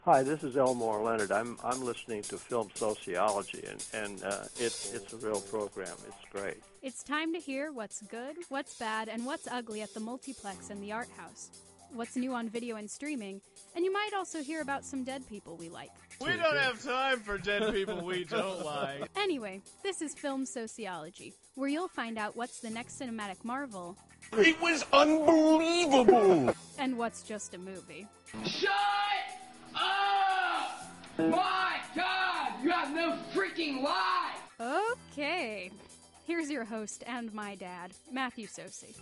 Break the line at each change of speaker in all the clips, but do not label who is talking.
Hi, this is Elmore Leonard. I'm listening to Film Sociology, and it's a real program. It's great.
It's time to hear what's good, what's bad, and what's ugly at the multiplex and the art house. What's new on video and streaming, and you might also hear about some dead people we like.
We don't have time for dead people we don't like.
Anyway, this is Film Sociology, where you'll find out what's the next cinematic marvel.
It was unbelievable!
And what's just a movie.
Shut up! My God, you have no freaking life!
Okay, here's your host and my dad, Matthew Sosi.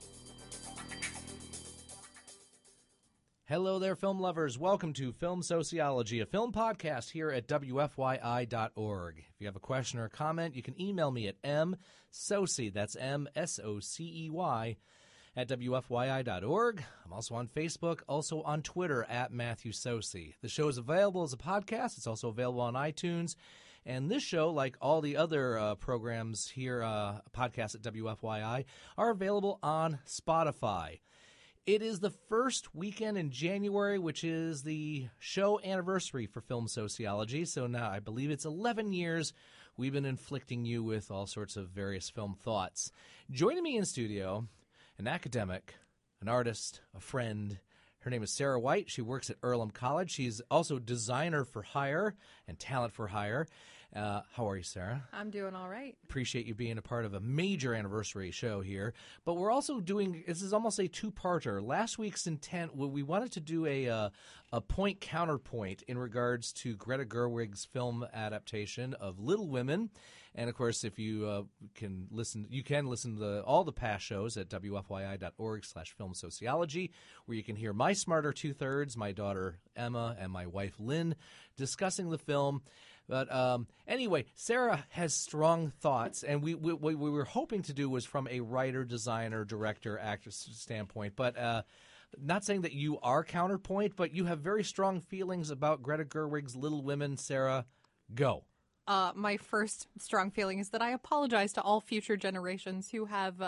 Hello there, film lovers. Welcome to Film Sociology, a film podcast here at WFYI.org. If you have a question or a comment, you can email me at msocey, that's M-S-O-C-E-Y, at WFYI.org. I'm also on Facebook, also on Twitter at Matthew Sosi. The show is available as a podcast. It's also available on iTunes. And this show, like all the other programs here, podcasts at WFYI, are available on Spotify. It is the first weekend in January, which is the show anniversary for Film Sociology. So now I believe it's 11 years we've been inflicting you with all sorts of various film thoughts. Joining me in studio, an academic, an artist, a friend. Her name is Sarah White. She works at Earlham College. She's also designer for hire and talent for hire. How are you, Sarah?
I'm doing all right.
Appreciate you being a part of a major anniversary show here. But we're also doing, this is almost a two-parter. Last week's intent, we wanted to do a point-counterpoint in regards to Greta Gerwig's film adaptation of Little Women. And, of course, if you can listen to all the past shows at WFYI.org/filmsociology, where you can hear my smarter two-thirds, my daughter Emma, and my wife Lynn discussing the film. But anyway, Sarah has strong thoughts, and what we were hoping to do was from a writer, designer, director, actor standpoint. But not saying that you are counterpoint, but you have very strong feelings about Greta Gerwig's Little Women. Sarah, go.
My first strong feeling is that I apologize to all future generations who have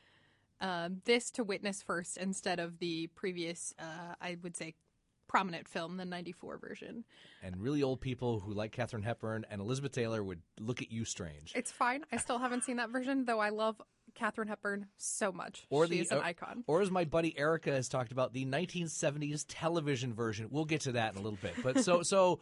this to witness first instead of the previous, I would say, prominent film, the 94 version.
And really old people who like Katharine Hepburn and Elizabeth Taylor would look at you strange.
It's fine. I still haven't seen that version, though I love Katharine Hepburn so much. She's an icon.
Or as my buddy Erica has talked about, the 1970s television version. We'll get to that in a little bit. But so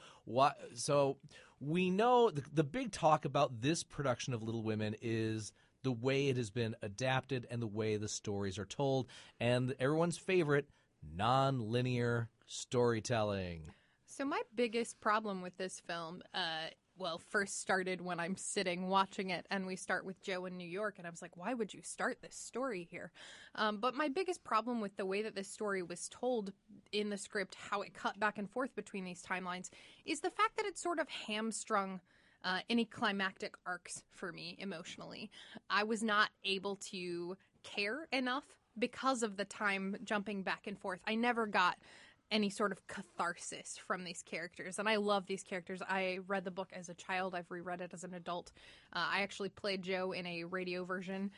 we know the big talk about this production of Little Women is the way it has been adapted and the way the stories are told, and everyone's favorite, non-linear storytelling.
So my biggest problem with this film, first started when I'm sitting watching it and we start with Joe in New York, and I was like, why would you start this story here? But my biggest problem with the way that this story was told in the script, how it cut back and forth between these timelines, is the fact that it sort of hamstrung any climactic arcs for me emotionally. I was not able to care enough because of the time jumping back and forth. I never got any sort of catharsis from these characters. And I love these characters. I read the book as a child. I've reread it as an adult. I actually played Joe in a radio version.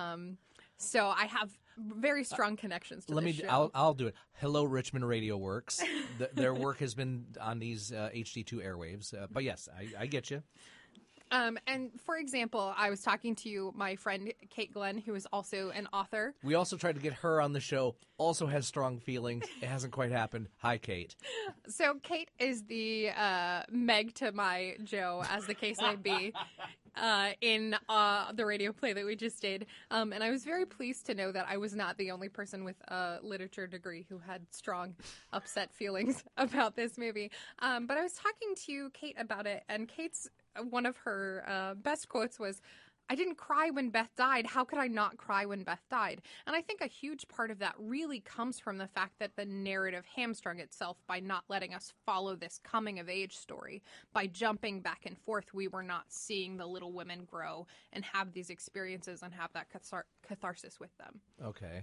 So I have very strong connections to this show.
I'll do it. Hello, Richmond Radio Works. Their work has been on these HD2 airwaves. But yes, I get you.
And for example, I was talking to my friend Kate Glenn, who is also an author.
We also tried to get her on the show, also has strong feelings. It hasn't quite happened. Hi, Kate.
So Kate is the Meg to my Joe, as the case may be, in the radio play that we just did. And I was very pleased to know that I was not the only person with a literature degree who had strong, upset feelings about this movie. But I was talking to Kate about it, and Kate's one of her best quotes was, "I didn't cry when Beth died. How could I not cry when Beth died?" And I think a huge part of that really comes from the fact that the narrative hamstrung itself by not letting us follow this coming-of-age story. By jumping back and forth, we were not seeing the Little Women grow and have these experiences and have that catharsis with them.
Okay.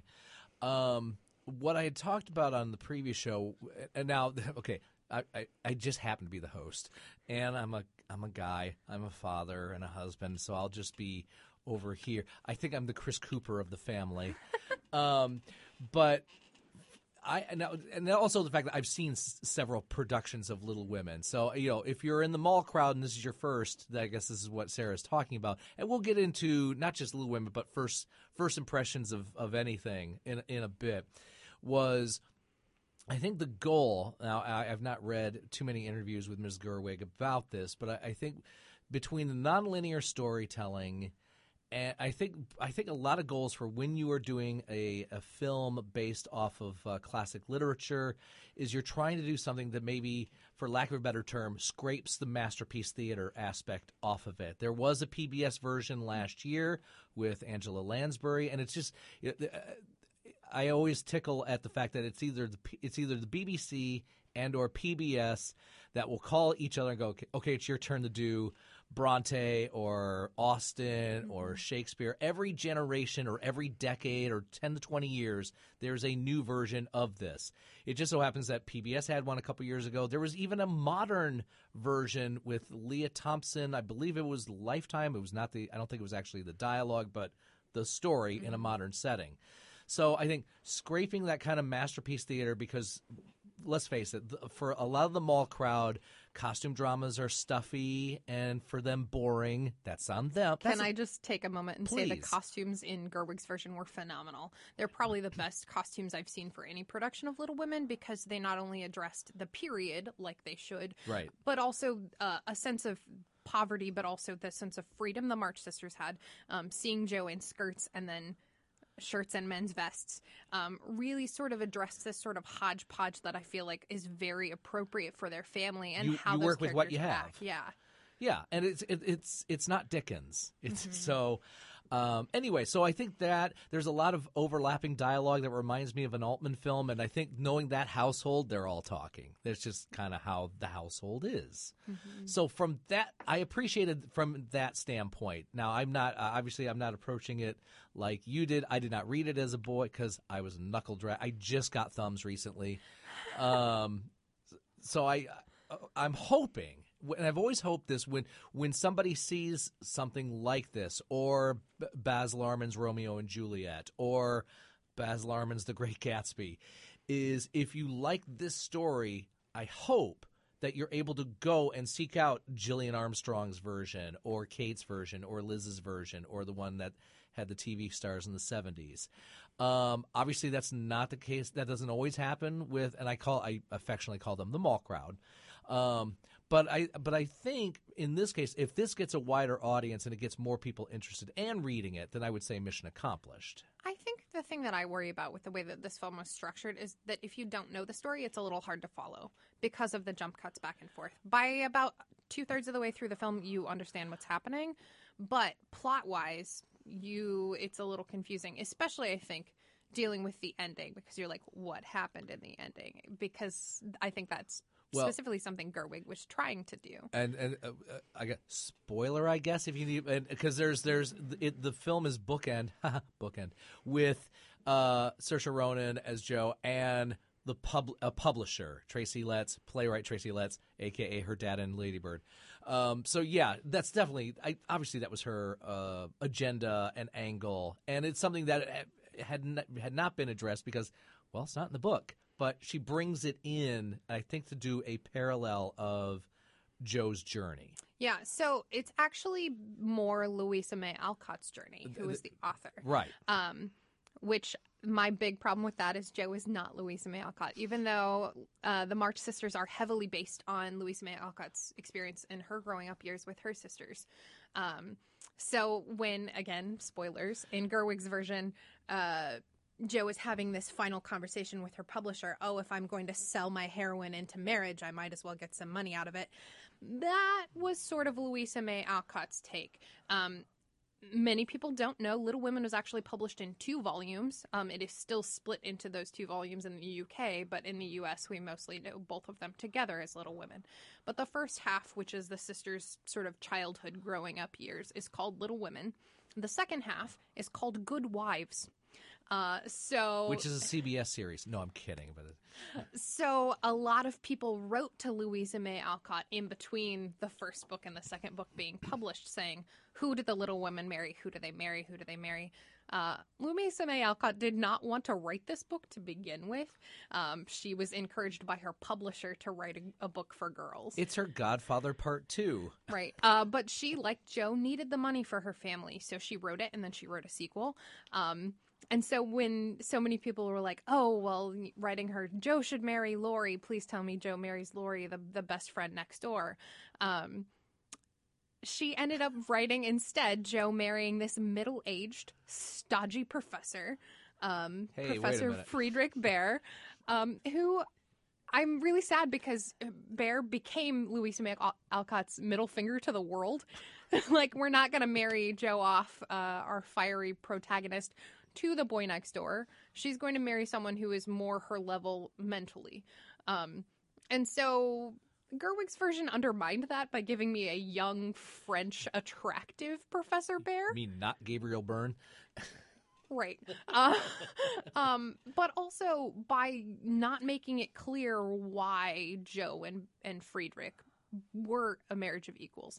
What I had talked about on the previous show, and now, okay, I just happen to be the host, and I'm a guy, I'm a father and a husband, so I'll just be over here. I think I'm the Chris Cooper of the family. But And also the fact that I've seen several productions of Little Women. So, if you're in the mall crowd and this is your first, I guess this is what Sarah's talking about. And we'll get into not just Little Women, but first impressions of anything in a bit. Was, I think the goal, now I've not read too many interviews with Ms. Gerwig about this, but I think between the nonlinear storytelling, and I think a lot of goals for when you are doing a film based off of classic literature is you're trying to do something that maybe, for lack of a better term, scrapes the masterpiece theater aspect off of it. There was a PBS version last year with Angela Lansbury, and it's just I always tickle at the fact that it's either the BBC and or PBS that will call each other and go, okay, it's your turn to do Bronte or Austen or Shakespeare. Every generation or every decade or 10 to 20 years, there's a new version of this. It just so happens that PBS had one a couple years ago. There was even a modern version with Leah Thompson. I believe it was Lifetime. It was not I don't think it was actually the dialogue, but the story in a modern setting. So I think scraping that kind of masterpiece theater, because let's face it, for a lot of the mall crowd, costume dramas are stuffy and for them boring. That's on them.
Can I just take a moment and say the
Please.
costumes in Gerwig's version were phenomenal. They're probably the best costumes I've seen for any production of Little Women, because they not only addressed the period like they should,
Right.
but also a sense of poverty, but also the sense of freedom the March Sisters had. Seeing Jo in skirts and then shirts and men's vests really sort of addressed this sort of hodgepodge that I feel like is very appropriate for their family and how
you
those
work with what you
characters
have.
act. Yeah.
Yeah, and it's not Dickens. It's so anyway. So I think that there's a lot of overlapping dialogue that reminds me of an Altman film, and I think knowing that household, they're all talking. That's just kind of how the household is. So from that, I appreciated from that standpoint. Now I'm not obviously I'm not approaching it like you did. I did not read it as a boy because I was knuckle drag. I just got thumbs recently, so I'm hoping. And I've always hoped this when somebody sees something like this, or Baz Luhrmann's Romeo and Juliet, or Baz Luhrmann's The Great Gatsby, is if you like this story, I hope that you're able to go and seek out Gillian Armstrong's version, or Kate's version, or Liz's version, or the one that had the TV stars in the 70s. Obviously, that's not the case. That doesn't always happen with, and I affectionately call them the mall crowd. But I think in this case, if this gets a wider audience and it gets more people interested and reading it, then I would say mission accomplished.
I think the thing that I worry about with the way that this film was structured is that if you don't know the story, it's a little hard to follow because of the jump cuts back and forth. By about 2/3 of the way through the film, you understand what's happening, but plot-wise, it's a little confusing, especially, I think, dealing with the ending, because you're like, what happened in the ending? Because I think that's specifically something Gerwig was trying to do.
And I got spoiler, I guess, if you need, because the film is bookend with Saoirse Ronan as Jo and a publisher, Tracy Letts, playwright Tracy Letts, aka her dad in Lady Bird. So yeah, that's definitely obviously that was her agenda and angle, and it's something that had not been addressed because, well, it's not in the book. But she brings it in, I think, to do a parallel of Jo's journey.
Yeah, so it's actually more Louisa May Alcott's journey, who is the author.
Right.
Which my big problem with that is Jo is not Louisa May Alcott, even though the March Sisters are heavily based on Louisa May Alcott's experience in her growing up years with her sisters. So when, again, spoilers, in Gerwig's version, Jo is having this final conversation with her publisher. Oh, if I'm going to sell my heroine into marriage, I might as well get some money out of it. That was sort of Louisa May Alcott's take. Many people don't know Little Women was actually published in 2 volumes. It is still split into those 2 volumes in the UK, but in the US we mostly know both of them together as Little Women. But the first half, which is the sisters' sort of childhood growing up years, is called Little Women. The second half is called Good Wives.
Which is a CBS series. No, I'm kidding. But
So a lot of people wrote to Louisa May Alcott in between the first book and the second book being published, saying, who did the Little Women marry? Who do they marry? Who do they marry? Louisa May Alcott did not want to write this book to begin with. She was encouraged by her publisher to write a book for girls.
It's her Godfather Part 2.
Right. But she, like Joe, needed the money for her family, so she wrote it, and then she wrote a sequel. And so when so many people were like, oh, well, writing her, Joe should marry Laurie, please tell me Joe marries Laurie, the best friend next door. She ended up writing instead Joe marrying this middle-aged, stodgy professor, Professor Friedrich Baer, who I'm really sad because Baer became Louisa May Alcott's middle finger to the world. Like, we're not going to marry Joe off, our fiery protagonist, to the boy next door. She's going to marry someone who is more her level mentally. And so Gerwig's version undermined that by giving me a young, French, attractive Professor Baer.
You mean not Gabriel Byrne?
Right. But also by not making it clear why Joe and Friedrich were a marriage of equals.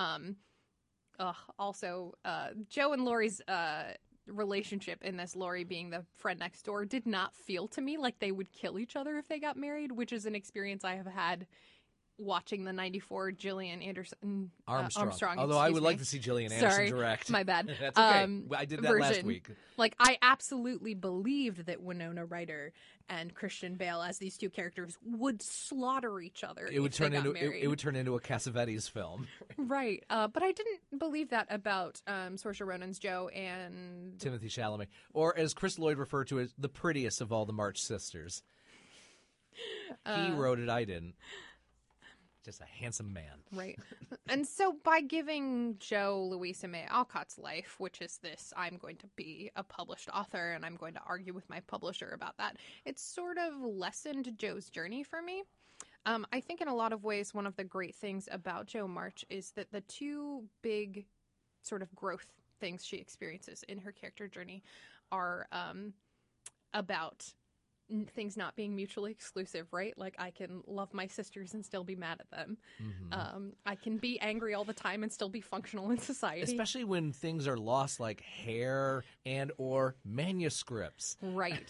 Also, Joe and Laurie's relationship in this, Laurie being the friend next door, did not feel to me like they would kill each other if they got married, which is an experience I have had watching the 94 Gillian Anderson Armstrong.
Although I would like to see Gillian Anderson direct.
My bad.
That's okay. I did that last week.
Like, I absolutely believed that Winona Ryder and Christian Bale as these two characters would slaughter each other. It would turn
into a Cassavetes film.
Right. But I didn't believe that about Saoirse Ronan's Joe and
Timothée Chalamet, or as Chris Lloyd referred to as the prettiest of all the March sisters. He wrote it, I didn't. Just a handsome man.
Right. And so by giving Joe Louisa May Alcott's life, which is this, I'm going to be a published author and I'm going to argue with my publisher about that, it's sort of lessened Joe's journey for me. I think in a lot of ways, one of the great things about Jo March is that the two big sort of growth things she experiences in her character journey are about things not being mutually exclusive, right? Like, I can love my sisters and still be mad at them. Mm-hmm. I can be angry all the time and still be functional in society.
Especially when things are lost, like hair and or manuscripts.
Right.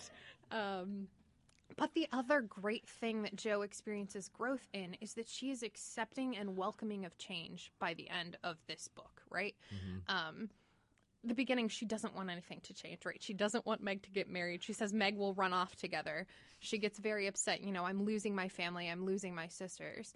But the other great thing that Jo experiences growth in is that she is accepting and welcoming of change by the end of this book, right? Mm-hmm. The beginning, she doesn't want anything to change, right? She doesn't want Meg to get married. She says Meg will run off together. She gets very upset. You know, I'm losing my family. I'm losing my sisters.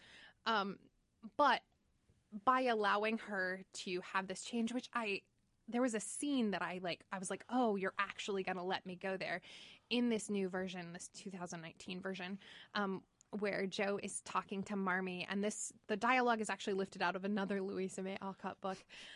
But by allowing her to have this change, which there was a scene that I was like, oh, you're actually going to let me go there in this new version, this 2019 version, where Jo is talking to Marmee, and the dialogue is actually lifted out of another Louisa May Alcott book.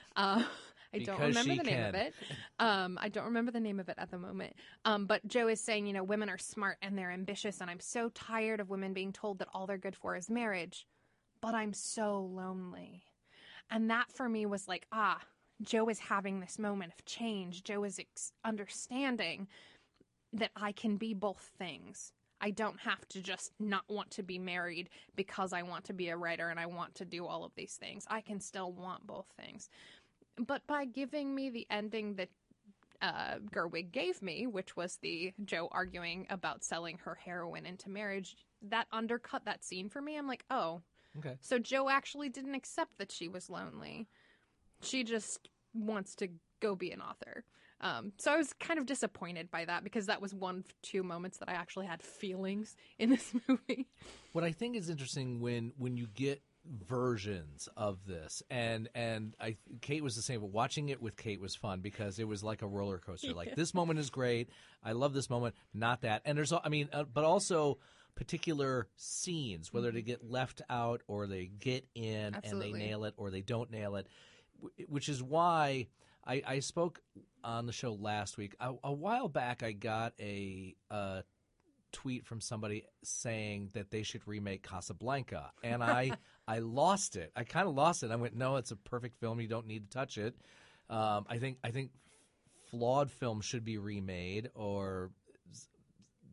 I don't remember the name of it. I don't remember the name of it at the moment. But Jo is saying, you know, women are smart and they're ambitious, and I'm so tired of women being told that all they're good for is marriage, but I'm so lonely. And that for me was like, Jo is having this moment of change. Jo is understanding that I can be both things. I don't have to just not want to be married because I want to be a writer and I want to do all of these things. I can still want both things. But by giving me the ending that Gerwig gave me, which was the Jo arguing about selling her heroin into marriage, that undercut that scene for me. I'm like, oh, okay. So Jo actually didn't accept that she was lonely. She just wants to go be an author. So I was kind of disappointed by that because that was one of two moments that I actually had feelings in this movie.
What I think is interesting when you get versions of this, and Kate was the same, but watching it with Kate was fun because it was like a roller coaster. Like, this moment is great. I love this moment, not that. And there's, but also particular scenes, whether they get left out or they get in. Absolutely. And they nail it or they don't nail it, which is why I spoke on the show last week. A while back, I got a tweet from somebody saying that they should remake Casablanca, and I lost it. I kind of lost it. I went, no, it's a perfect film. You don't need to touch it. I think flawed films should be remade, or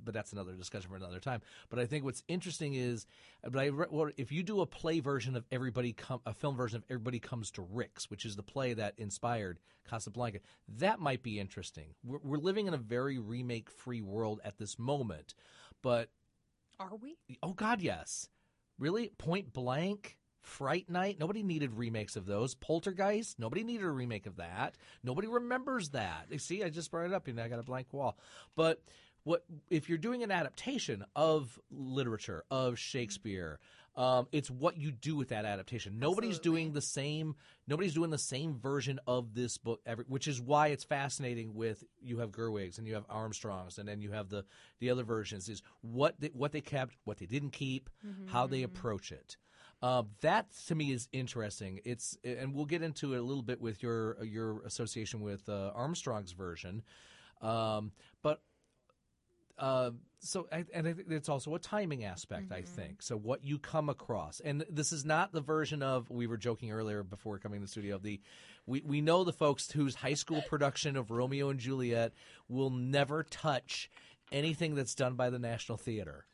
but that's another discussion for another time. But I think what's interesting is, if you do a play version of a film version of Everybody Comes to Rick's, which is the play that inspired Casablanca, that might be interesting. We're living in a very remake-free world at this moment, but
Are we?
oh God, yes, really, Point Blank. Fright Night, nobody needed remakes of those. Poltergeist, nobody needed a remake of that. Nobody remembers that. You see, I just brought it up and I got a blank wall. But what if you're doing an adaptation of literature, of Shakespeare, it's what you do with that adaptation. Nobody's doing the same version of this book, which is why it's fascinating with, you have Gerwig's and you have Armstrong's, and then you have the other versions, is what they kept, what they didn't keep, how they approach it. That to me is interesting. And we'll get into it a little bit with your association with Armstrong's version, so I think it's also a timing aspect. I think so. What you come across, and this is not the version of, we were joking earlier before coming to the studio. We know the folks whose high school production of Romeo and Juliet will never touch anything that's done by the National Theater.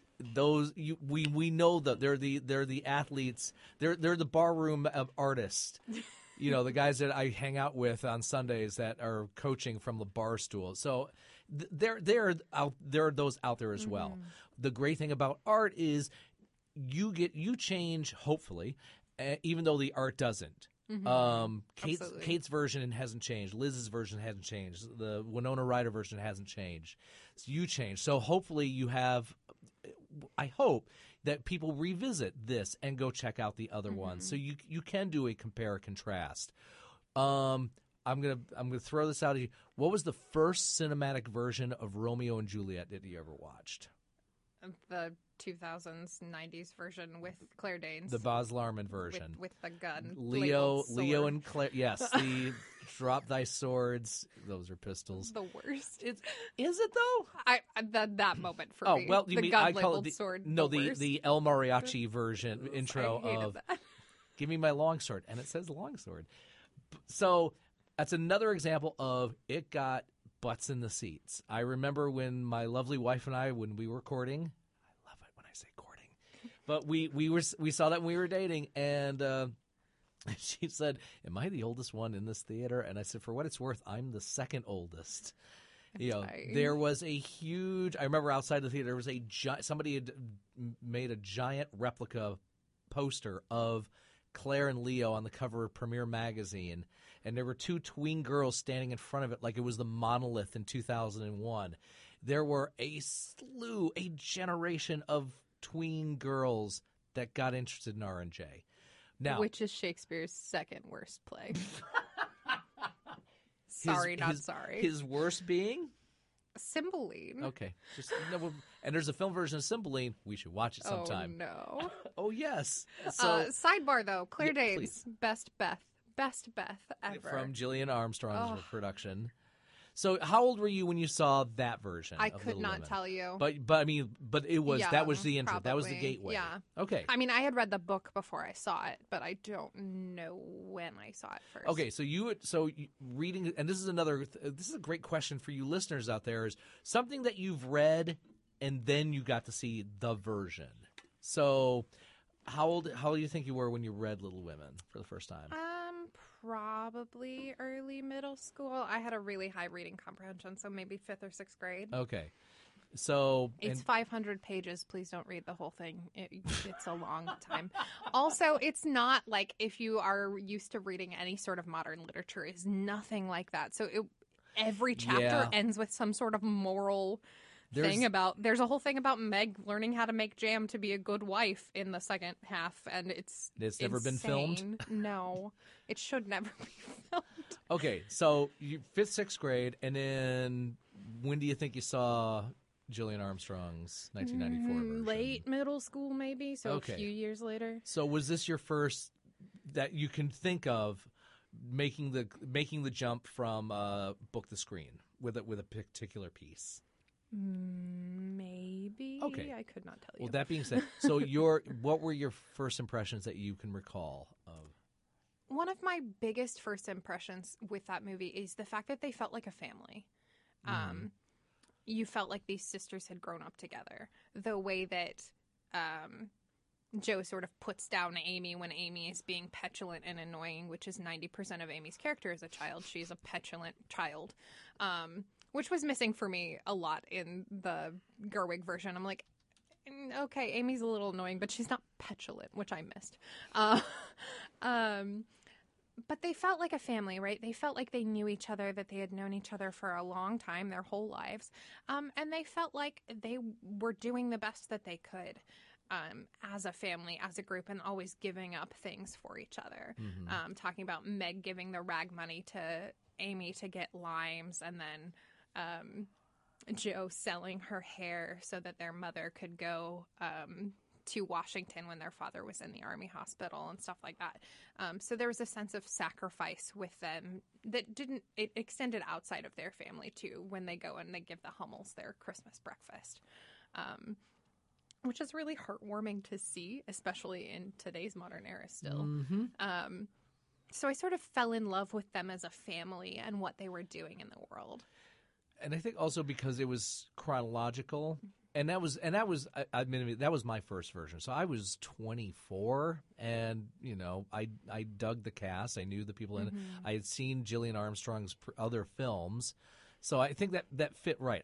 We know that they're the athletes. They're the barroom artists. The guys that I hang out with on Sundays that are coaching from the bar stool. So there are those out there as well. The great thing about art is you change, hopefully, even though the art doesn't. Kate's version hasn't changed. Liz's version hasn't changed. The Winona Ryder version hasn't changed. So you change. So hopefully you have. I hope that people revisit this and go check out the other ones, so you can do a compare contrast. I'm gonna throw this out at you. What was the first cinematic version of Romeo and Juliet that you ever watched?
The 2000s, 90s version with Claire Danes.
The Baz Luhrmann version.
With the gun.
Leo and Claire. Yes, the drop thy swords. Those are pistols.
The worst.
Is it though?
That moment for
me.
Oh,
well, you mean I call it
sword.
No, the El Mariachi version intro of
that.
"Give me my longsword," and it says longsword. So that's another example of it got butts in the seats. I remember when my lovely wife and I, when we were courting, I love it when I say courting, but we saw that when we were dating, and she said, "Am I the oldest one in this theater?" And I said, "For what it's worth, I'm the second oldest." There was a huge. I remember outside the theater, there was somebody had made a giant replica poster of Claire and Leo on the cover of Premiere magazine, and there were two tween girls standing in front of it like it was the monolith in 2001. There were a generation of tween girls that got interested in R&J. Now,
which is Shakespeare's second worst play. Sorry.
His worst being?
Cymbeline.
Okay. And there's a film version of Cymbeline. We should watch it sometime.
Oh, no.
Oh, yes. So,
sidebar, though. Claire Danes,
please.
Best Beth ever.
From Gillian Armstrong's production. So how old were you when you saw that version?
I
of
could
Little
not
Women?
tell you.
But it was that was the intro.
Probably.
That was the gateway.
Yeah.
Okay.
I mean, I had read the book before I saw it, but I don't know when I saw it first.
Okay, so reading, and this is a great question for you listeners out there, is something that you've read and then you got to see the version. So how old do you think you were when you read Little Women for the first time?
Probably early middle school. I had a really high reading comprehension, so maybe 5th or 6th grade.
Okay. So
it's 500 pages. Please don't read the whole thing. It's a long time. Also, it's not like, if you are used to reading any sort of modern literature, is nothing like that. So every chapter ends with some sort of moral thing about. There's a whole thing about Meg learning how to make jam to be a good wife in the second half, and it's
never been filmed.
No, it should never be filmed.
Okay, so 5th, 6th grade, and then when do you think you saw Gillian Armstrong's 1994 version?
Late middle school, maybe. So a few years later.
So was this your first that you can think of making the jump from book to screen with a particular piece?
Maybe.
Okay.
I could not tell you.
Well, that being said, so what were your first impressions that you can recall of?
One of my biggest first impressions with that movie is the fact that they felt like a family. you felt like these sisters had grown up together. The way that Joe sort of puts down Amy when Amy is being petulant and annoying, which is 90% of Amy's character as a child. She's a petulant child, which was missing for me a lot in the Gerwig version. I'm like, okay, Amy's a little annoying, but she's not petulant, which I missed. But they felt like a family, right? They felt like they knew each other, that they had known each other for a long time, their whole lives. And they felt like they were doing the best that they could as a family, as a group, and always giving up things for each other. Talking about Meg giving the rag money to Amy to get limes, and then Joe selling her hair so that their mother could go to Washington when their father was in the Army hospital and stuff like that. So there was a sense of sacrifice with them that it extended outside of their family too, when they go and they give the Hummels their Christmas breakfast, which is really heartwarming to see, especially in today's modern era still. So I sort of fell in love with them as a family and what they were doing in the world.
And I think also because it was chronological, and that was I mean, that was my first version. So I was 24, and I dug the cast. I knew the people in it. I had seen Gillian Armstrong's other films, so I think that fit right.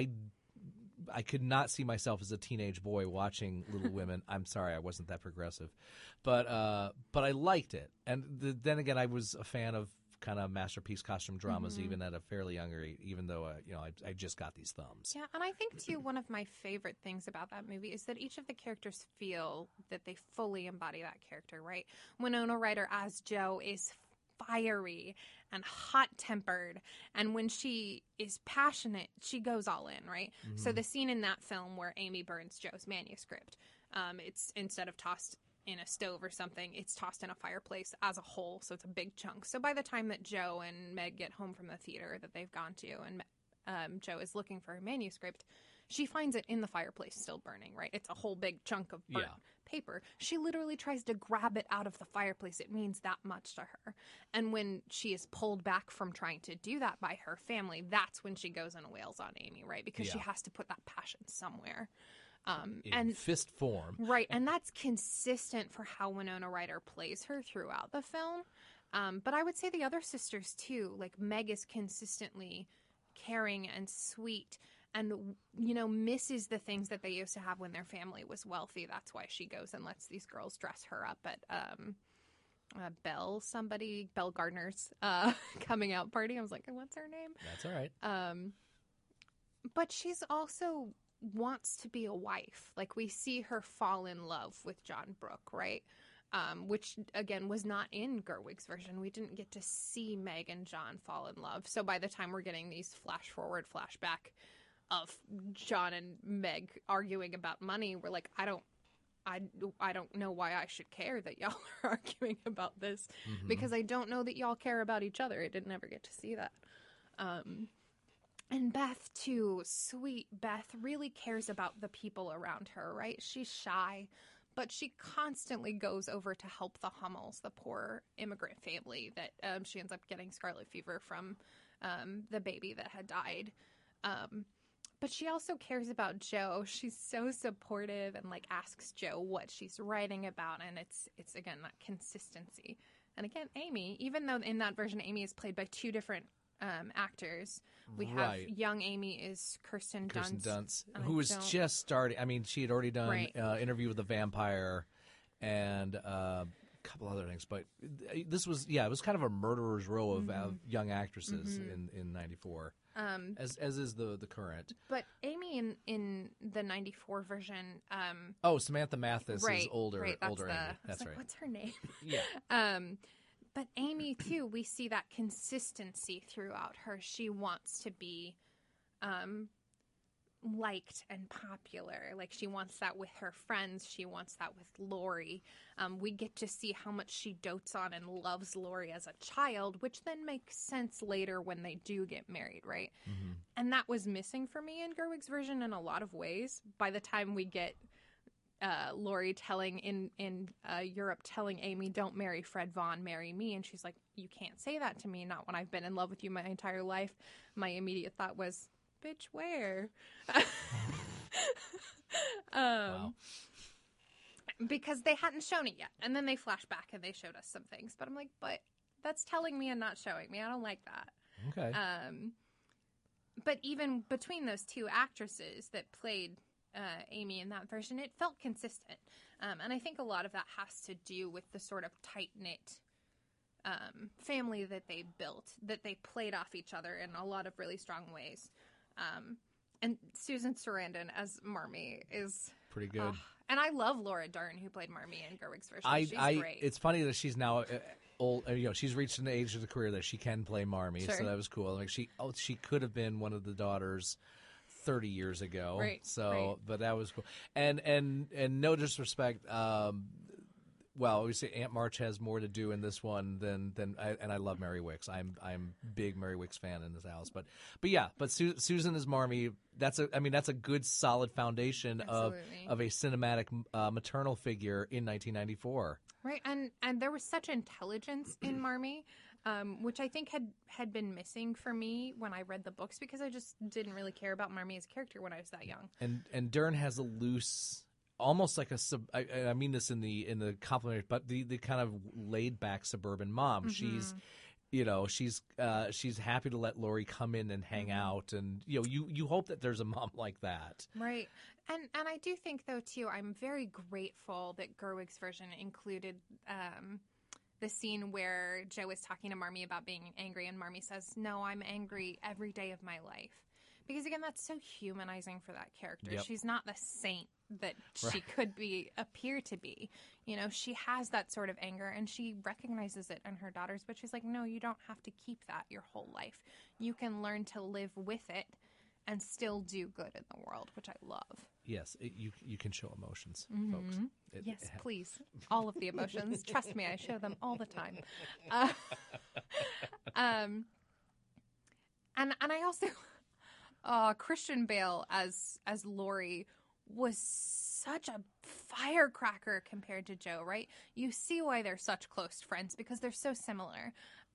I could not see myself as a teenage boy watching Little Women. I'm sorry, I wasn't that progressive, but I liked it. And then again, I was a fan of kind of masterpiece costume dramas, even at a fairly younger age, even though I just got these thumbs.
Yeah, and I think too, one of my favorite things about that movie is that each of the characters feel that they fully embody that character, right? Winona Ryder as Jo is fiery and hot-tempered, and when she is passionate, she goes all in, right? So the scene in that film where Amy burns Jo's manuscript, it's instead of tossed in a stove or something, it's tossed in a fireplace as a whole, so it's a big chunk. So by the time that Jo and Meg get home from the theater that they've gone to, and Jo is looking for her manuscript, she finds it in the fireplace still burning, right? It's a whole big chunk of burnt paper. She literally tries to grab it out of the fireplace. It means that much to her. And when she is pulled back from trying to do that by her family, that's when she goes and wails on Amy, right? Because she has to put that passion somewhere.
In fist form.
Right, and that's consistent for how Winona Ryder plays her throughout the film. But I would say the other sisters, too. Like, Meg is consistently caring and sweet and, misses the things that they used to have when their family was wealthy. That's why she goes and lets these girls dress her up at Belle Gardner's coming out party. I was like, what's her name?
That's all right.
But she's also wants to be a wife. Like, we see her fall in love with John Brooke, right? Which, again, was not in Gerwig's version. We didn't get to see Meg and John fall in love. So by the time we're getting these flash-forward, flashback of John and Meg arguing about money, we're like, I don't know why I should care that y'all are arguing about this, because I don't know that y'all care about each other. I didn't ever get to see that. And Beth, too, sweet Beth, really cares about the people around her, right? She's shy, but she constantly goes over to help the Hummels, the poor immigrant family that she ends up getting scarlet fever from the baby that had died. But she also cares about Jo. She's so supportive and, asks Jo what she's writing about, and it's again, that consistency. And again, Amy, even though in that version Amy is played by two different actors. We have young Amy is Kirsten Dunst,
who was just starting. I mean, she had already done Interview with the Vampire and a couple other things, but this was it was kind of a murderer's row of young actresses in '94, as is the current.
But Amy in the '94 version,
Samantha Mathis is older.
Right,
older Amy. That's right.
What's her name?
Yeah.
But Amy, too, we see that consistency throughout her. She wants to be liked and popular. Like, she wants that with her friends. She wants that with Laurie. We get to see how much she dotes on and loves Laurie as a child, which then makes sense later when they do get married, right? And that was missing for me in Gerwig's version in a lot of ways. By the time we get Laurie telling in Europe, telling Amy, don't marry Fred Vaughn, marry me. And she's like, you can't say that to me, not when I've been in love with you my entire life. My immediate thought was, bitch, where?
Wow.
Because they hadn't shown it yet. And then they flashed back and they showed us some things. But I'm like, but that's telling me and not showing me. I don't like that.
Okay.
But even between those two actresses that played Amy in that version, it felt consistent. And I think a lot of that has to do with the sort of tight-knit family that they built, that they played off each other in a lot of really strong ways. And Susan Sarandon as Marmee is
pretty good.
And I love Laura Dern, who played Marmee in Gerwig's version. She's great.
It's funny that she's now old. She's reached an age of the career that she can play Marmee,
Sure.
so that was cool. Like she could have been one of the daughters 30 years ago.
Right.
So,
right.
but that was cool. And no disrespect. Well, we say Aunt March has more to do in this one than I love Mary Wicks. I'm big Mary Wicks fan in this house, but Susan is Marmee. That's a good solid foundation of a cinematic maternal figure in 1994.
Right, and there was such intelligence in Marmee, which I think had been missing for me when I read the books, because I just didn't really care about Marmee as a character when I was that young.
And Dern has a loose, almost like I mean this in the compliment, but the kind of laid back suburban mom.
Mm-hmm.
She's happy to let Laurie come in and hang out, and you hope that there's a mom like that.
Right. And I do think, though, too, I'm very grateful that Gerwig's version included the scene where Joe is talking to Marmee about being angry, and Marmee says, "No, I'm angry every day of my life." Because, again, that's so humanizing for that character.
Yep.
She's not the saint that she could appear to be. She has that sort of anger, and she recognizes it in her daughters, but she's like, no, you don't have to keep that your whole life. You can learn to live with it and still do good in the world, which I love.
Yes, you can show emotions,
Mm-hmm.
folks.
Yes, please. All of the emotions. Trust me, I show them all the time. And I also... Christian Bale as Laurie was such a firecracker compared to Joe, right? You see why they're such close friends, because they're so similar.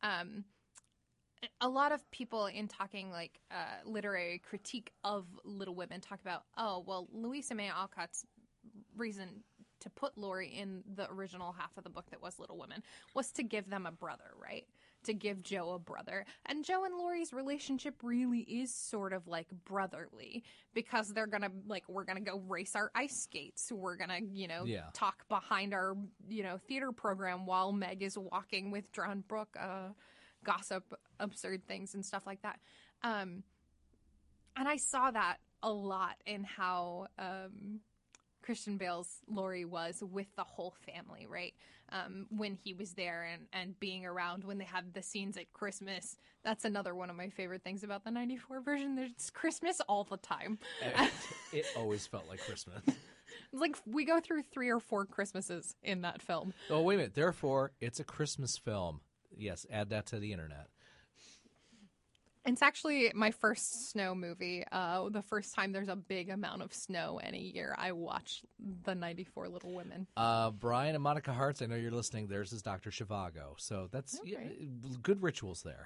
A lot of people in talking literary critique of Little Women talk about, Louisa May Alcott's reason to put Laurie in the original half of the book that was Little Women was to give them a brother, right? To give Joe a brother. And Joe and Laurie's relationship really is sort of like brotherly, because they're gonna we're gonna go race our ice skates. We're gonna, talk behind our, theater program while Meg is walking with John Brooke, gossip absurd things and stuff like that. And I saw that a lot in how Christian Bale's Laurie was with the whole family, right? When he was there and being around when they had the scenes at Christmas. That's another one of my favorite things about the 94 version. There's Christmas all the time.
It always felt like Christmas.
Like, we go through 3 or 4 Christmases in that film.
Oh, wait a minute. Therefore, it's a Christmas film. Yes, add that to the internet.
It's actually my first snow movie. The first time there's a big amount of snow in a year, I watched the 94 Little Women.
Brian and Monica Hartz, I know you're listening. Theirs is Dr. Zhivago. So that's good rituals there.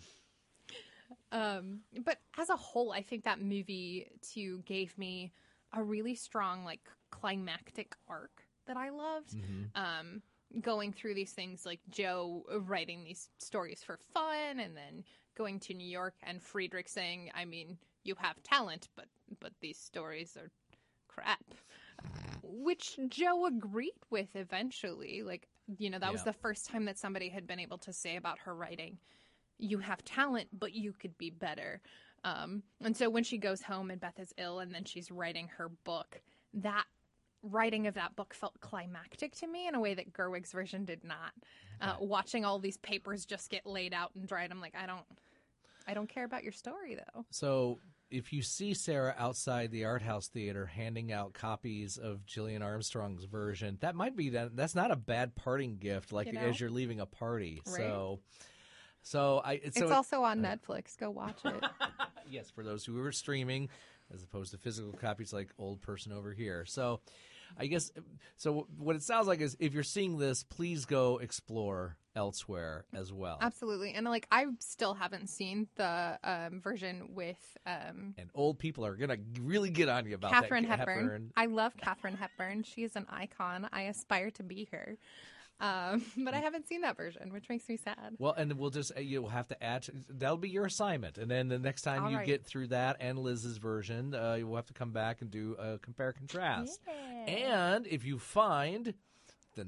But as a whole, I think that movie, too, gave me a really strong, climactic arc that I loved. Mm-hmm. Going through these things like Joe writing these stories for fun, and then going to New York and Friedrich saying, I mean, you have talent, but these stories are crap. Which Joe agreed with eventually. That was the first time that somebody had been able to say about her writing, you have talent, but you could be better. And so when she goes home and Beth is ill and then she's writing her book, that writing of that book felt climactic to me in a way that Gerwig's version did not. Watching all these papers just get laid out and dried, I'm like, I don't care about your story, though.
So if you see Sarah outside the Art House Theater handing out copies of Gillian Armstrong's version, that's not a bad parting gift, as you're leaving a party.
Right.
It's
also on Netflix. Go watch it.
Yes, for those who are streaming, as opposed to physical copies like old person over here. So I guess, what it sounds like is, if you're seeing this, please go explore elsewhere as well.
Absolutely. And like, I still haven't seen the version with
And old people are going to really get on you about
Katharine
that.
Hepburn. I love Katharine Hepburn. She's an icon. I aspire to be her. But I haven't seen that version, which makes me sad.
Well, and we'll just, you'll have to add, that'll be your assignment. And then the next time
All
you
right.
get through that and Liz's version, you'll have to come back and do a compare contrast.
Yeah.
And if you find the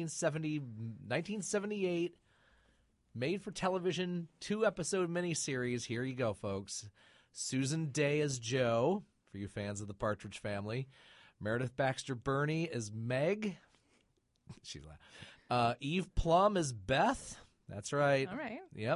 1978 made-for-television 2-episode miniseries, here you go, folks. Susan Day as Jo, for you fans of the Partridge Family. Meredith Baxter Birney as Meg. She's laughing. Eve Plum as Beth. That's right.
All right.
Yep.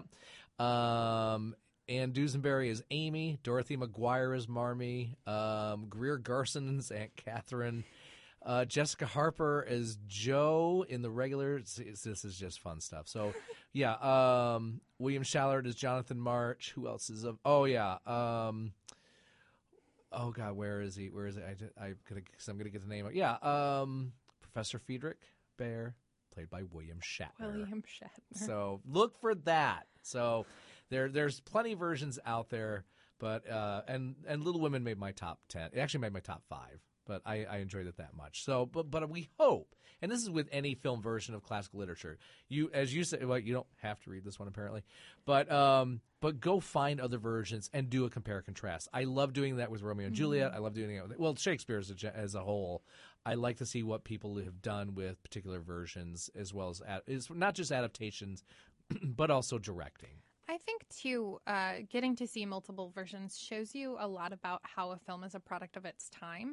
Ann Dusenberry as Amy. Dorothy McGuire as Marmee. Greer Garson as Aunt Catherine. Jessica Harper as Jo in the regular. This is just fun stuff. So, yeah. William Shallard as Jonathan March. Who else is of? Oh, yeah. Oh God, where is he? Where is it? I'm gonna get the name. Yeah. Professor Friedrich Bear, played by William Shatner.
William Shatner.
So look for that. So there's plenty of versions out there, but and Little Women made my top 10. It actually made my top 5, but I enjoyed it that much. So but we hope, and this is with any film version of classical literature. You, as you said, well, you don't have to read this one apparently, but go find other versions and do a compare contrast. I love doing that with Romeo and Juliet. I love doing it with Shakespeare as a whole. I like to see what people have done with particular versions, as well as it's not just adaptations, but also directing.
I think, too, getting to see multiple versions shows you a lot about how a film is a product of its time.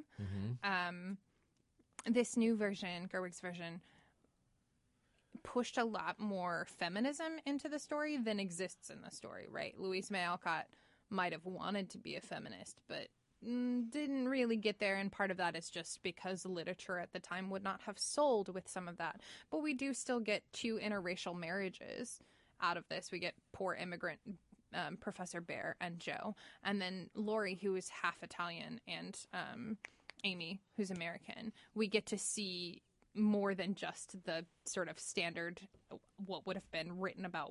This new version, Gerwig's version, pushed a lot more feminism into the story than exists in the story, right? Louise May Alcott might have wanted to be a feminist, but didn't really get there, and part of that is just because literature at the time would not have sold with some of that. But we do still get 2 interracial marriages out of this. We get poor immigrant Professor Bear and Jo, and then Laurie, who is half Italian, and Amy, who's American. We get to see more than just the sort of standard, what would have been written about,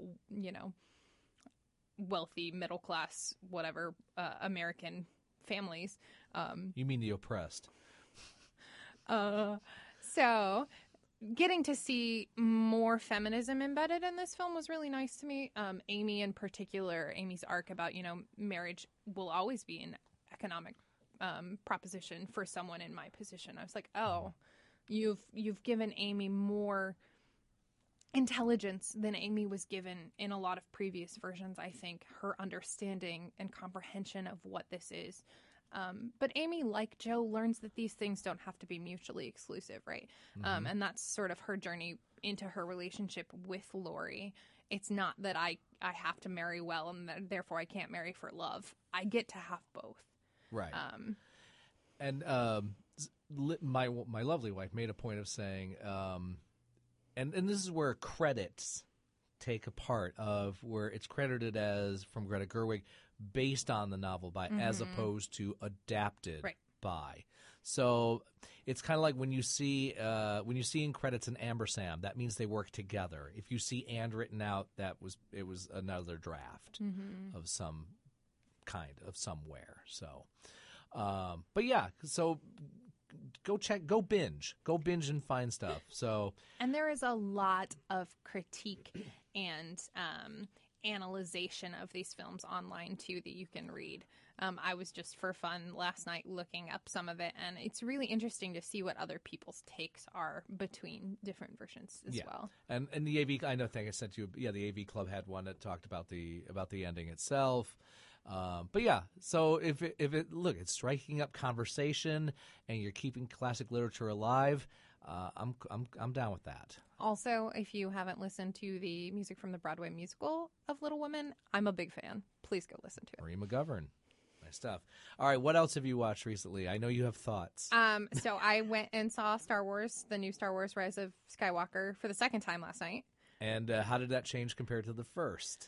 wealthy, middle class, whatever, American families.
You mean the oppressed?
So getting to see more feminism embedded in this film was really nice to me. Amy in particular, Amy's arc about, marriage will always be an economic proposition for someone in my position. I was like, oh, you've given Amy more intelligence than Amy was given in a lot of previous versions. I think her understanding and comprehension of what this is. But Amy, like Jo, learns that these things don't have to be mutually exclusive, right? And that's sort of her journey into her relationship with Laurie. It's not that I have to marry well and therefore I can't marry for love. I get to have both.
Right. And my lovely wife made a point of saying, and this is where credits take a part of where it's credited as from Greta Gerwig based on the novel by as opposed to adapted by. So it's kind of like when you see in credits an Ambersam, that means they work together. If you see and written out, it was another draft of some kind of somewhere. So, but yeah, so go binge and find stuff. So,
and there is a lot of critique and analyzation of these films online too that you can read. I was just for fun last night looking up some of it, and it's really interesting to see what other people's takes are between different versions as well.
And the AV, I think I sent you. Yeah, the AV Club had one that talked about the ending itself. But yeah, so if it's striking up conversation and you're keeping classic literature alive, I'm down with that.
Also, if you haven't listened to the music from the Broadway musical of Little Women, I'm a big fan. Please go listen to it.
Marie McGovern. Nice stuff. All right, what else have you watched recently? I know you have thoughts.
So I went and saw Star Wars, the new Star Wars Rise of Skywalker for the second time last night.
And how did that change compared to the first?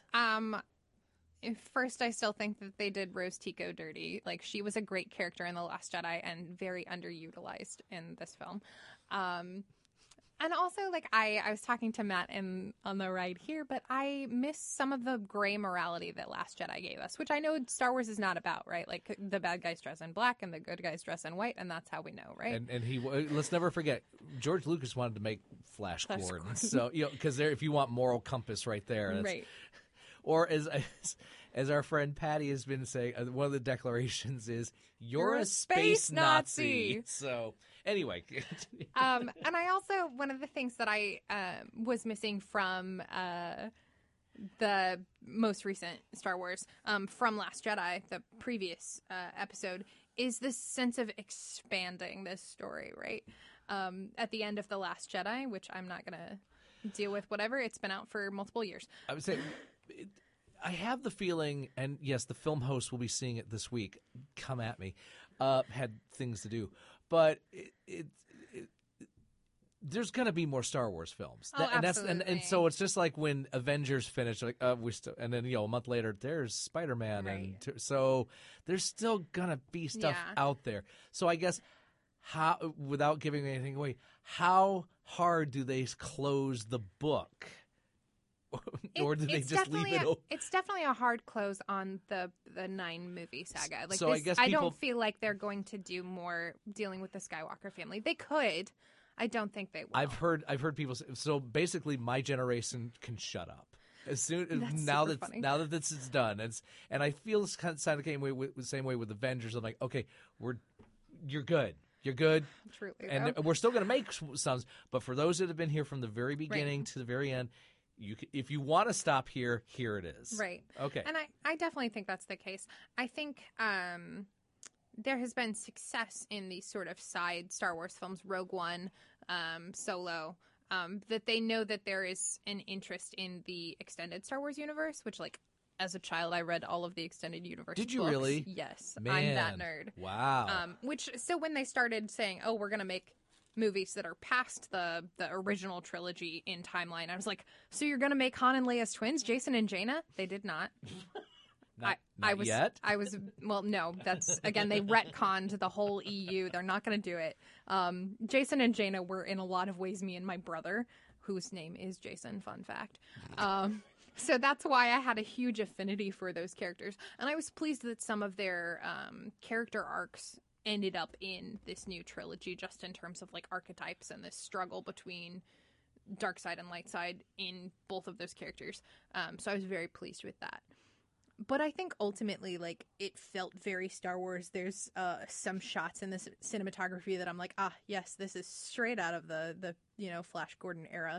First, I still think that they did Rose Tico dirty. Like, she was a great character in The Last Jedi and very underutilized in this film. And also, like, I was talking to Matt on the ride here, but I miss some of the gray morality that Last Jedi gave us, which I know Star Wars is not about, right? Like, the bad guys dress in black and the good guys dress in white, and that's how we know, right?
And let's never forget, George Lucas wanted to make Flash Gordon. So, because if you want moral compass right there.
Right.
Or as our friend Patty has been saying, one of the declarations is, you're a space Nazi. So, anyway.
And I also, one of the things that I was missing from the most recent Star Wars, from Last Jedi, the previous episode, is this sense of expanding this story, right? At the end of The Last Jedi, which I'm not going to deal with, whatever. It's been out for multiple years.
I would say... I have the feeling, and yes, the film host will be seeing it this week. Come at me. Had things to do. But there's going to be more Star Wars films.
Absolutely.
And so it's just like when Avengers finished, like and then a month later there's Spider-Man,
right.
and so there's still going to be stuff out there. So I guess how, without giving anything away, how hard do they close the book? Or do they just leave it open?
It's definitely a hard close on the 9-movie saga. Like,
so I guess
I don't feel like they're going to do more dealing with the Skywalker family. They could. I don't think they will.
I've heard people say, so basically my generation can shut up. As soon
That's
now
super
that
funny.
now that this is done, and I feel it's kind of the same way with Avengers. I'm like, okay, you're good. You're good.
Truly,
and
though.
we're still going to make some, but for those that have been here from the very beginning to the very end, if you want to stop here, here it is.
Right.
Okay.
And I definitely think that's the case. I think there has been success in these sort of side Star Wars films, Rogue One, Solo, that they know that there is an interest in the extended Star Wars universe, which, like, as a child, I read all of the extended universe
Did you
books.
really?
Yes.
Man.
I'm that nerd.
Wow.
So when they started saying, oh, we're going to make movies that are past the original trilogy in timeline, I was like, so you're going to make Han and Leia's twins, Jason and Jaina? They did not.
Not
yet? Well, no, that's, again, they retconned the whole EU. They're not going to do it. Jason and Jaina were in a lot of ways me and my brother, whose name is Jason, fun fact. So that's why I had a huge affinity for those characters. And I was pleased that some of their character arcs ended up in this new trilogy, just in terms of, like, archetypes and this struggle between dark side and light side in both of those characters. So I was very pleased with that. But I think ultimately, like, it felt very Star Wars. There's some shots in this cinematography that I'm like, yes, this is straight out of the Flash Gordon era,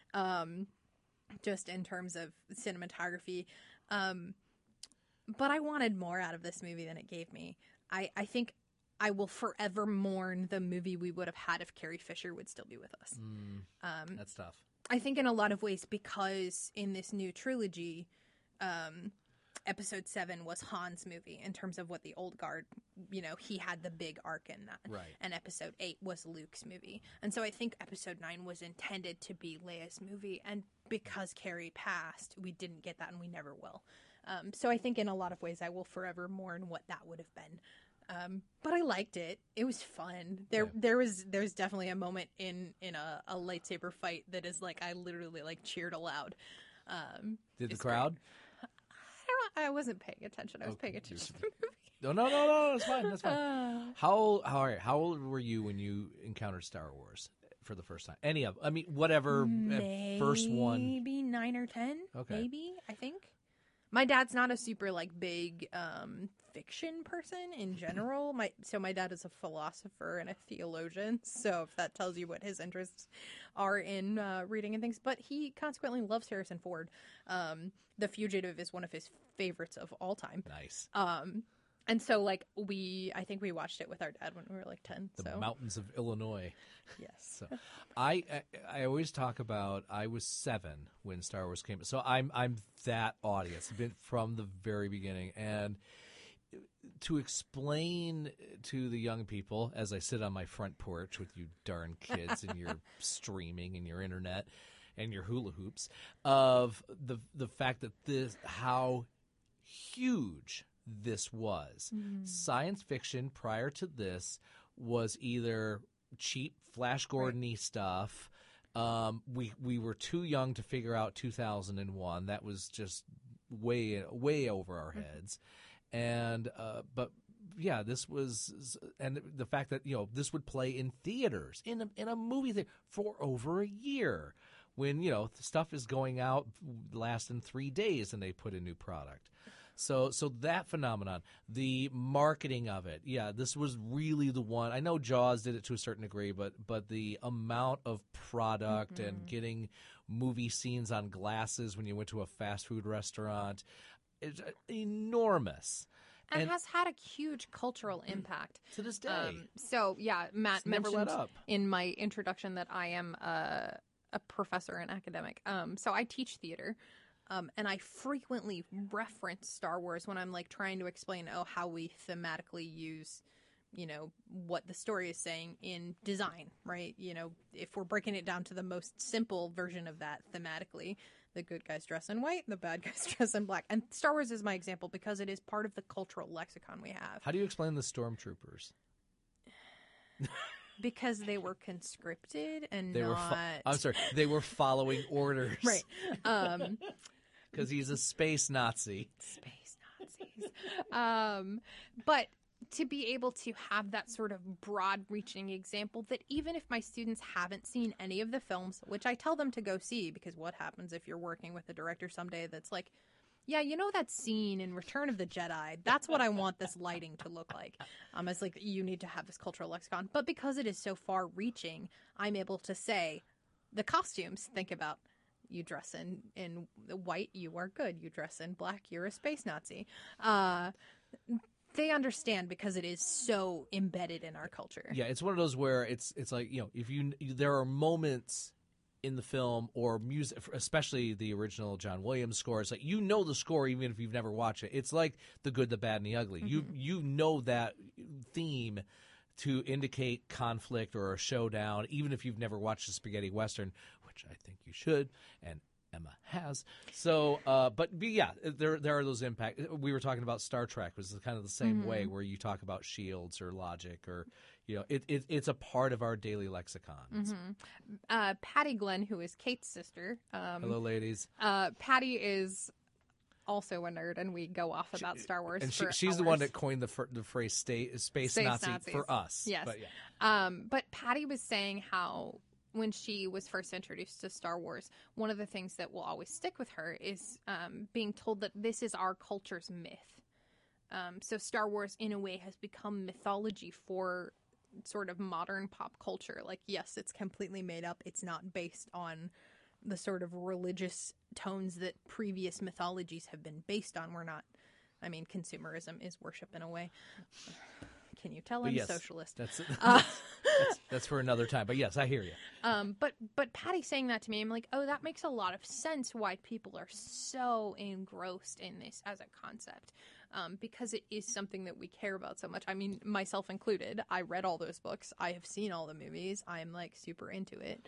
just in terms of cinematography. But I wanted more out of this movie than it gave me. I think I will forever mourn the movie we would have had if Carrie Fisher would still be with us.
That's tough.
I think in a lot of ways, because in this new trilogy, Episode 7 was Han's movie in terms of what the old guard, he had the big arc in that.
Right.
And Episode 8 was Luke's movie. And so I think Episode 9 was intended to be Leia's movie. And because Carrie passed, we didn't get that, and we never will. So I think in a lot of ways I will forever mourn what that would have been. But I liked it. It was fun. There's definitely a moment in a lightsaber fight that is like, I literally, like, cheered aloud.
Did the crowd?
I wasn't paying attention. I was paying attention to the movie.
No. That's fine. That's fine. How old were you when you encountered Star Wars for the first time? Any of? I mean, whatever. First one.
Maybe 9 or 10.
Okay.
Maybe, I think. My dad's not a super, like, big fiction person in general. My dad is a philosopher and a theologian, so if that tells you what his interests are in reading and things. But he consequently loves Harrison Ford. The Fugitive is one of his favorites of all time.
Nice.
And so, like, I think we watched it with our dad when we were, like, 10.
The mountains of Illinois.
Yes.
So, I always talk about, I was 7 when Star Wars came. So I'm that audience. I've been from the very beginning. And to explain to the young people, as I sit on my front porch with you darn kids and your streaming and your internet and your hula hoops, of the fact that how huge this was. Science fiction prior to this was either cheap Flash Gordon-y stuff, We were too young to figure out 2001. That was just way over our heads. And but yeah, this was, and the fact that this would play in theaters, in a movie theater for over a year, when stuff is going out lasting 3 days and they put a new product. So that phenomenon, the marketing of it, yeah, this was really the one. I know Jaws did it to a certain degree, but the amount of product and getting movie scenes on glasses when you went to a fast food restaurant is enormous.
And has had a huge cultural impact.
To this day.
So, yeah, Matt
never
mentioned
let up.
in my introduction that I am a professor and academic. So I teach theater. And I frequently reference Star Wars when I'm like trying to explain how we thematically use, what the story is saying in design, right? If we're breaking it down to the most simple version of that thematically, the good guys dress in white, the bad guys dress in black. And Star Wars is my example because it is part of the cultural lexicon we have.
How do you explain the stormtroopers?
Because they were conscripted and
I'm sorry, they were following orders.
Right.
Because he's a space Nazi.
Space Nazis. But to be able to have that sort of broad-reaching example that even if my students haven't seen any of the films, which I tell them to go see, because what happens if you're working with a director someday that's like, yeah, that scene in Return of the Jedi, that's what I want this lighting to look like. It's like, you need to have this cultural lexicon. But because it is so far-reaching, I'm able to say, the costumes, think about, you dress in white, you are good. You dress in black, you're a space Nazi. They understand because it is so embedded in our culture.
Yeah, it's one of those where it's like, if there are moments in the film or music, especially the original John Williams score, it's like the score even if you've never watched it. It's like The Good, the Bad, and the Ugly.
Mm-hmm.
You know that theme to indicate conflict or a showdown, even if you've never watched a spaghetti western, which I think you should, and Emma has. So, but yeah, there are those impacts. We were talking about Star Trek, was kind of the same way, where you talk about shields or logic, or it's a part of our daily lexicons.
Patty Glenn, who is Kate's sister.
Hello, ladies.
Patty is also a nerd, and we go off about Star Wars.
And she's the one that coined the phrase "space Nazi"
Nazis
for us.
Yes,
but yeah.
But Patty was saying how, when she was first introduced to Star Wars, one of the things that will always stick with her is being told that this is our culture's myth. So Star Wars, in a way, has become mythology for sort of modern pop culture. Like, yes, it's completely made up. It's not based on the sort of religious tones that previous mythologies have been based on. Consumerism is worship in a way. Can you tell I'm socialist?
That's for another time. But yes, I hear you.
But Patty saying that to me, I'm like, oh, that makes a lot of sense why people are so engrossed in this as a concept. Because it is something that we care about so much. I mean, myself included. I read all those books. I have seen all the movies. I'm like super into it.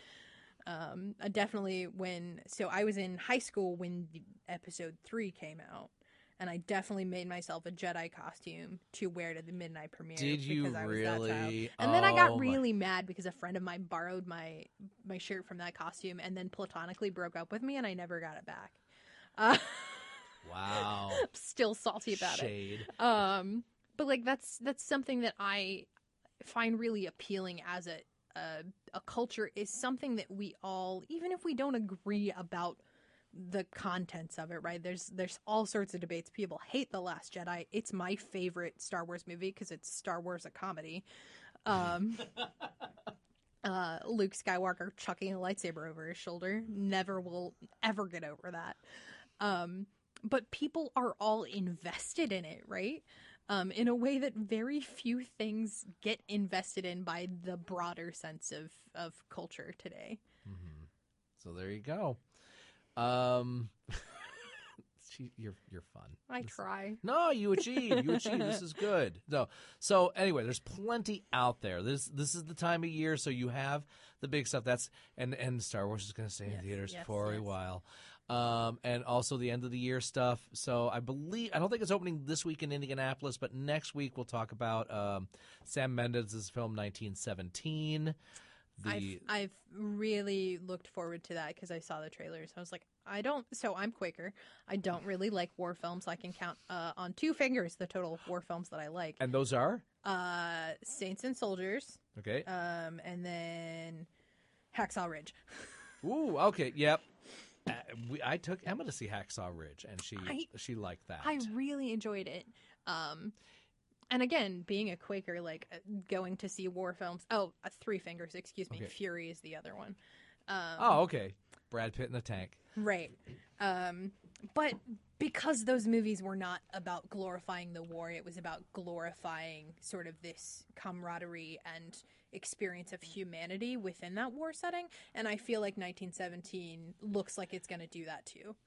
Definitely I was in high school when episode 3 came out. And I definitely made myself a Jedi costume to wear to the midnight premiere.
Did you
because I was
really?
That child. And then I got really mad because a friend of mine borrowed my shirt from that costume and then platonically broke up with me, and I never got it back.
Wow.
Still salty about
Shade.
it. But like that's something that I find really appealing as a culture, is something that we all, even if we don't agree about the contents of it, right? There's all sorts of debates. People hate The Last Jedi. It's my favorite Star Wars movie because it's Star Wars a comedy. Luke Skywalker chucking a lightsaber over his shoulder. Never will ever get over that. But people are all invested in it, right? In a way that very few things get invested in by the broader sense of culture today.
Mm-hmm. So there you go. You're fun.
I try.
No, you achieve. This is good. No. So anyway, there's plenty out there. This is the time of year, so you have the big stuff. That's and Star Wars is going to stay in theaters for a while. And also the end of the year stuff. So I don't think it's opening this week in Indianapolis, but next week we'll talk about Sam Mendes' film 1917.
I've really looked forward to that because I saw the trailers. I was like, I'm Quaker. I don't really like war films. I can count on 2 fingers the total war films that I like.
And those are?
Saints and Soldiers.
Okay.
And then Hacksaw Ridge.
Ooh, okay, yep. I took Emma to see Hacksaw Ridge, and she liked that.
I really enjoyed it. And again, being a Quaker, like going to see war films. Oh, 3 fingers, excuse me. Okay. Fury is the other one.
Okay. Brad Pitt in the tank.
Right. But because those movies were not about glorifying the war, it was about glorifying sort of this camaraderie and experience of humanity within that war setting. And I feel like 1917 looks like it's going to do that too.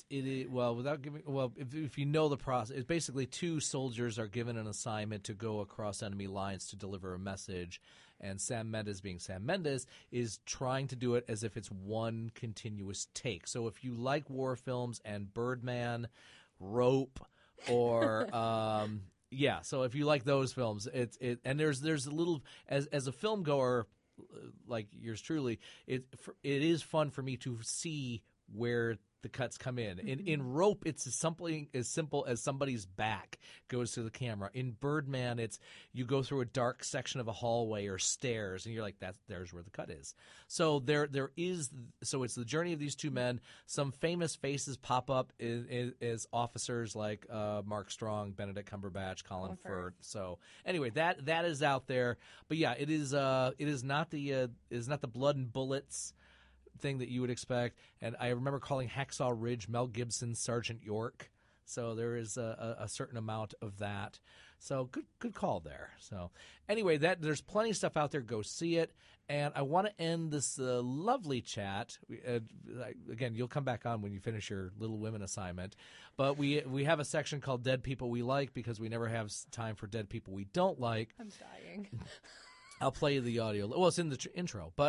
If you know the process, it's basically 2 soldiers are given an assignment to go across enemy lines to deliver a message. And Sam Mendes, being Sam Mendes, is trying to do it as if it's one continuous take. So if you like war films and Birdman, Rope, or so if you like those films, and there's a little as a film goer like yours truly, it is fun for me to see where the cuts come in. In Rope, it's something as simple as somebody's back goes to the camera. In Birdman, it's you go through a dark section of a hallway or stairs, and you're like, there's where the cut is. So it's the journey of these 2 men. Some famous faces pop up as officers like Mark Strong, Benedict Cumberbatch, Colin Firth. So anyway, that is out there. But yeah, it is not the blood and bullets thing that you would expect. And I remember calling Hacksaw Ridge Mel Gibson's Sergeant York. So there is a certain amount of that. So good call there. So anyway, there's plenty of stuff out there. Go see it. And I want to end this lovely chat. Again, you'll come back on when you finish your Little Women assignment. But we have a section called Dead People We Like because we never have time for dead people we don't like.
I'm dying.
I'll play you the audio. Well, it's in the intro. But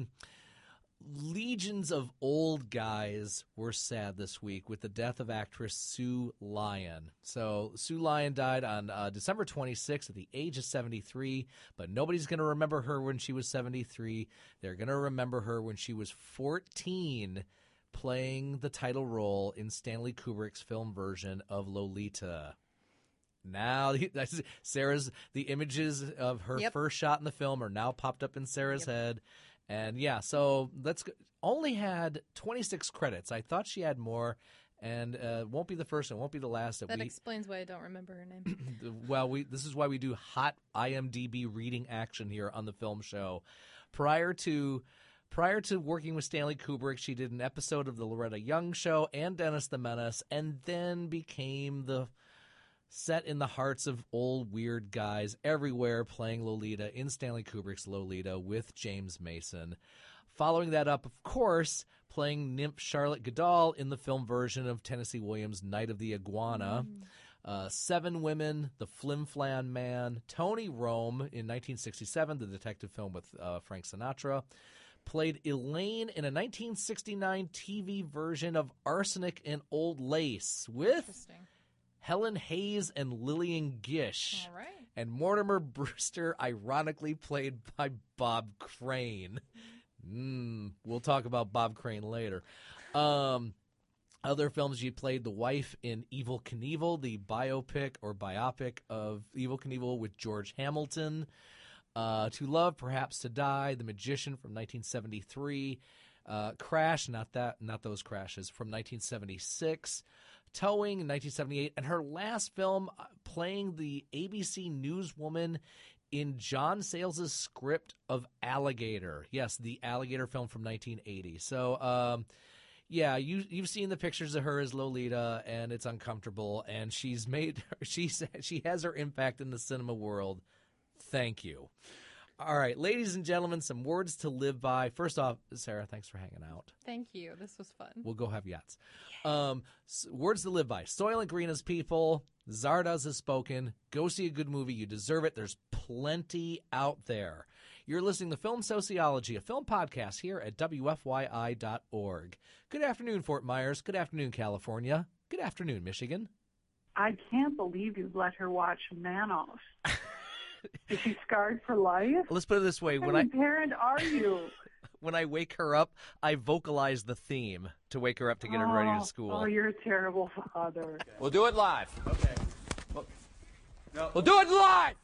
legions of old guys were sad this week with the death of actress Sue Lyon. So Sue Lyon died on December 26th at the age of 73, but nobody's going to remember her when she was 73. They're going to remember her when she was 14 playing the title role in Stanley Kubrick's film version of Lolita. Now, the images of her first shot in the film are now popped up in Sarah's head. And so only had 26 credits. I thought she had more, and won't be the first and won't be the last.
That explains why I don't remember her name.
Well, this is why we do hot IMDb reading action here on the film show. Prior to working with Stanley Kubrick, she did an episode of the Loretta Young Show and Dennis the Menace, and then became the set in the hearts of old weird guys everywhere, playing Lolita in Stanley Kubrick's Lolita with James Mason. Following that up, of course, playing nymph Charlotte Goodall in the film version of Tennessee Williams' Night of the Iguana. 7 Women, The Flim Flam Man, Tony Rome in 1967, the detective film with Frank Sinatra. Played Elaine in a 1969 TV version of Arsenic and Old Lace with Helen Hayes and Lillian Gish.
All right.
And Mortimer Brewster, ironically played by Bob Crane. We'll talk about Bob Crane later. Other films, she played the wife in Evel Knievel, the biopic of Evel Knievel with George Hamilton. To Love, Perhaps to Die, The Magician from 1973. Crash, not those crashes, from 1976. Towing in 1978, and her last film playing the ABC newswoman in John Sayles' script of Alligator. Yes, the Alligator film from 1980. So, you've seen the pictures of her as Lolita, and it's uncomfortable, and she has her impact in the cinema world. Thank you. All right, ladies and gentlemen, some words to live by. First off, Sarah, thanks for hanging out.
Thank you. This was fun.
We'll go have yachts. Words to live by. Soylent Green is people. Zardoz has spoken. Go see a good movie. You deserve it. There's plenty out there. You're listening to Film Sociology, a film podcast here at WFYI.org. Good afternoon, Fort Myers. Good afternoon, California. Good afternoon, Michigan.
I can't believe you've let her watch Manoff. Is she scarred for life?
Let's put it this way:
What kind of parent are you?
when I wake her up, I vocalize the theme to wake her up to get her ready to school.
Oh, you're a terrible father.
We'll do it live.
Okay.
We'll do it live.